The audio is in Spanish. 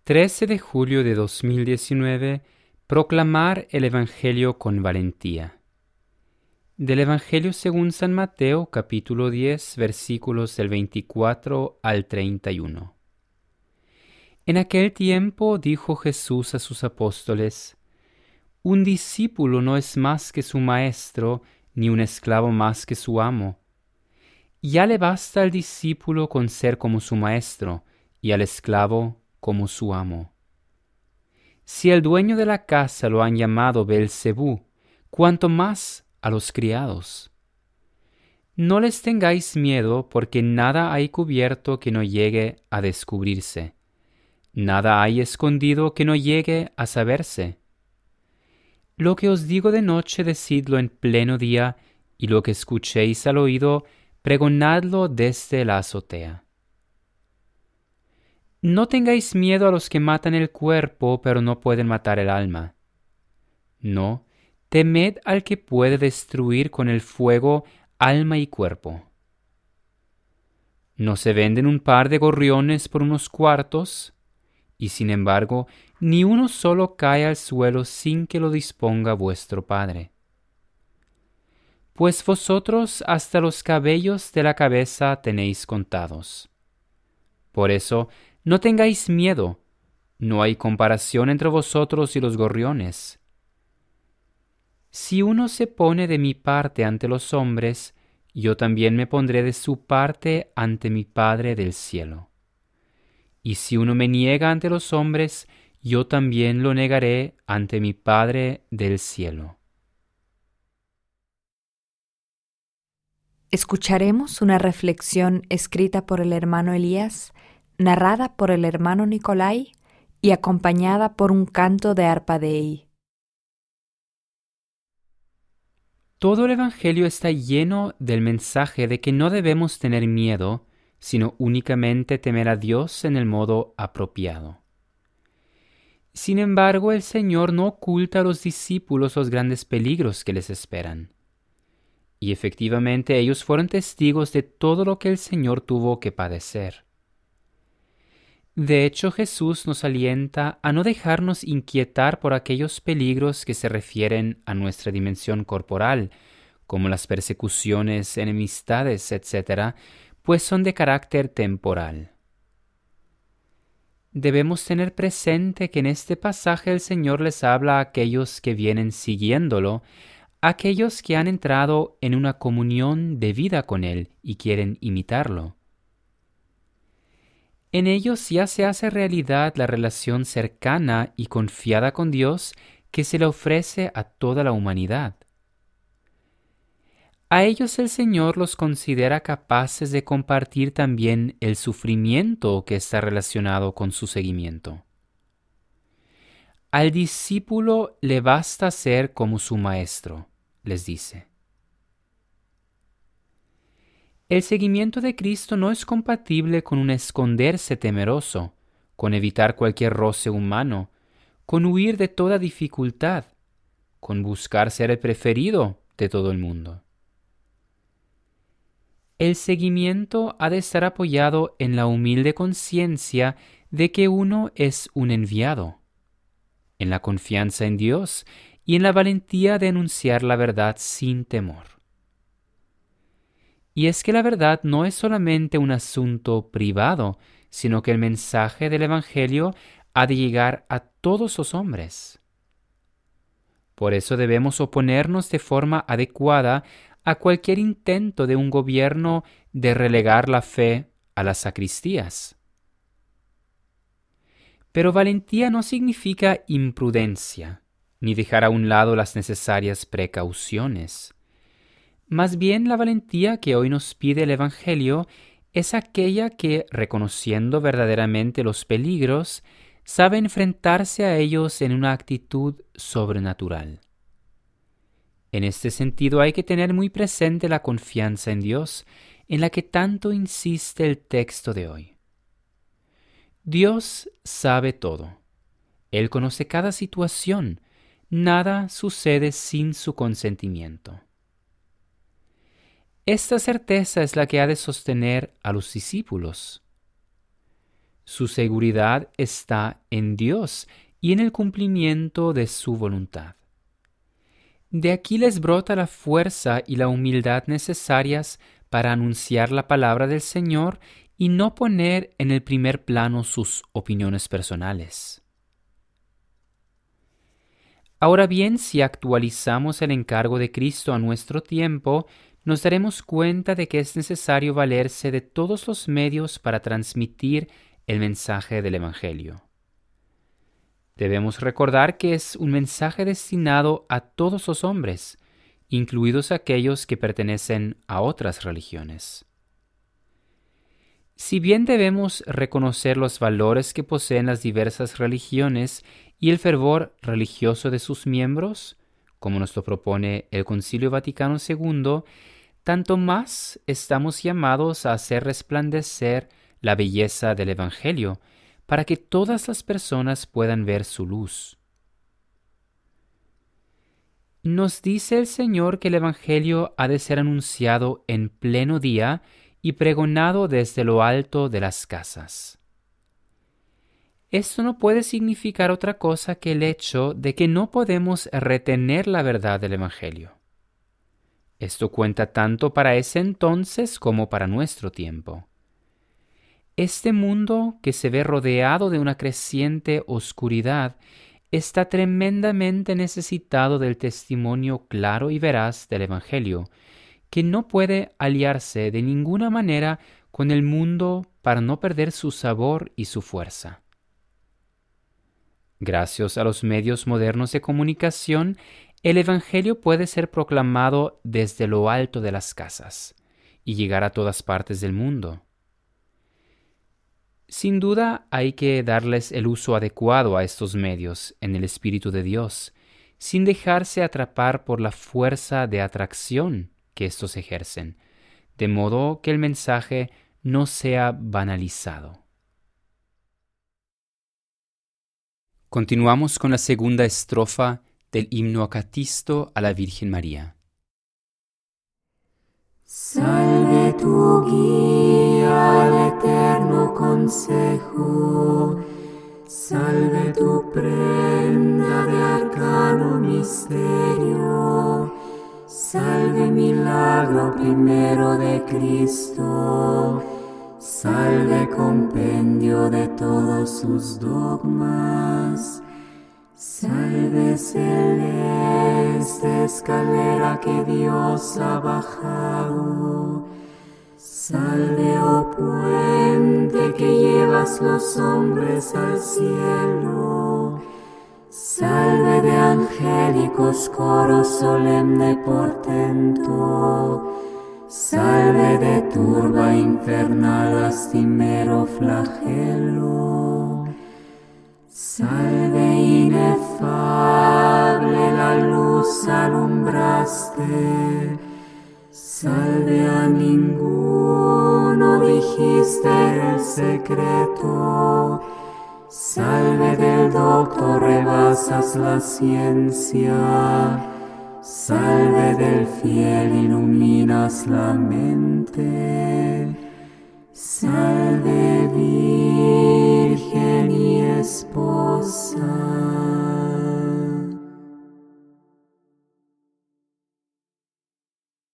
13 de julio de 2019, proclamar el Evangelio con valentía. Del Evangelio según San Mateo, capítulo 10, versículos del 24 al 31. En aquel tiempo dijo Jesús a sus apóstoles: Un discípulo no es más que su maestro, ni un esclavo más que su amo. Ya le basta al discípulo con ser como su maestro, y al esclavo como su amo. Si el dueño de la casa lo han llamado Beelzebú, cuánto más a los criados. No les tengáis miedo, porque nada hay cubierto que no llegue a descubrirse, nada hay escondido que no llegue a saberse. Lo que os digo de noche, decidlo en pleno día, y lo que escuchéis al oído, pregonadlo desde la azotea. No tengáis miedo a los que matan el cuerpo, pero no pueden matar el alma. No, temed al que puede destruir con el fuego alma y cuerpo. ¿No se venden un par de gorriones por unos cuartos? Y sin embargo, ni uno solo cae al suelo sin que lo disponga vuestro Padre. Pues vosotros hasta los cabellos de la cabeza tenéis contados. Por eso, no tengáis miedo, no hay comparación entre vosotros y los gorriones. Si uno se pone de mi parte ante los hombres, yo también me pondré de su parte ante mi Padre del cielo. Y si uno me niega ante los hombres, yo también lo negaré ante mi Padre del cielo. Escucharemos una reflexión escrita por el hermano Elías, narrada por el hermano Nicolai y acompañada por un canto de arpa Dei. Todo el Evangelio está lleno del mensaje de que no debemos tener miedo, sino únicamente temer a Dios en el modo apropiado. Sin embargo, el Señor no oculta a los discípulos los grandes peligros que les esperan. Y efectivamente ellos fueron testigos de todo lo que el Señor tuvo que padecer. De hecho, Jesús nos alienta a no dejarnos inquietar por aquellos peligros que se refieren a nuestra dimensión corporal, como las persecuciones, enemistades, etc., pues son de carácter temporal. Debemos tener presente que en este pasaje el Señor les habla a aquellos que vienen siguiéndolo, aquellos que han entrado en una comunión de vida con Él y quieren imitarlo. En ellos ya se hace realidad la relación cercana y confiada con Dios que se le ofrece a toda la humanidad. A ellos el Señor los considera capaces de compartir también el sufrimiento que está relacionado con su seguimiento. Al discípulo le basta ser como su maestro, les dice. El seguimiento de Cristo no es compatible con un esconderse temeroso, con evitar cualquier roce humano, con huir de toda dificultad, con buscar ser el preferido de todo el mundo. El seguimiento ha de estar apoyado en la humilde conciencia de que uno es un enviado, en la confianza en Dios y en la valentía de anunciar la verdad sin temor. Y es que la verdad no es solamente un asunto privado, sino que el mensaje del Evangelio ha de llegar a todos los hombres. Por eso debemos oponernos de forma adecuada a cualquier intento de un gobierno de relegar la fe a las sacristías. Pero valentía no significa imprudencia, ni dejar a un lado las necesarias precauciones. Más bien, la valentía que hoy nos pide el Evangelio es aquella que, reconociendo verdaderamente los peligros, sabe enfrentarse a ellos en una actitud sobrenatural. En este sentido hay que tener muy presente la confianza en Dios, en la que tanto insiste el texto de hoy. Dios sabe todo. Él conoce cada situación. Nada sucede sin su consentimiento. Esta certeza es la que ha de sostener a los discípulos. Su seguridad está en Dios y en el cumplimiento de su voluntad. De aquí les brota la fuerza y la humildad necesarias para anunciar la palabra del Señor y no poner en el primer plano sus opiniones personales. Ahora bien, si actualizamos el encargo de Cristo a nuestro tiempo, nos daremos cuenta de que es necesario valerse de todos los medios para transmitir el mensaje del Evangelio. Debemos recordar que es un mensaje destinado a todos los hombres, incluidos aquellos que pertenecen a otras religiones. Si bien debemos reconocer los valores que poseen las diversas religiones y el fervor religioso de sus miembros, como nos lo propone el Concilio Vaticano II, tanto más estamos llamados a hacer resplandecer la belleza del Evangelio, para que todas las personas puedan ver su luz. Nos dice el Señor que el Evangelio ha de ser anunciado en pleno día y pregonado desde lo alto de las casas. Esto no puede significar otra cosa que el hecho de que no podemos retener la verdad del Evangelio. Esto cuenta tanto para ese entonces como para nuestro tiempo. Este mundo, que se ve rodeado de una creciente oscuridad, está tremendamente necesitado del testimonio claro y veraz del Evangelio, que no puede aliarse de ninguna manera con el mundo para no perder su sabor y su fuerza. Gracias a los medios modernos de comunicación, el Evangelio puede ser proclamado desde lo alto de las casas y llegar a todas partes del mundo. Sin duda hay que darles el uso adecuado a estos medios en el Espíritu de Dios, sin dejarse atrapar por la fuerza de atracción que estos ejercen, de modo que el mensaje no sea banalizado. Continuamos con la segunda estrofa del himno acatisto a la Virgen María. Salve tu guía al eterno consejo, salve tu prenda de arcano misterio, salve milagro primero de Cristo, salve compendio de todos sus dogmas, salve celeste escalera que Dios ha bajado, salve, oh puente que llevas los hombres al cielo, salve de angélicos coros solemne portento, salve de turba infernal lastimero flagelo, salve inefable la luz alumbraste, salve a ninguno dijiste el secreto, salve del doctor rebasas la ciencia, salve del fiel iluminas la mente, salve Virgen y Esposa.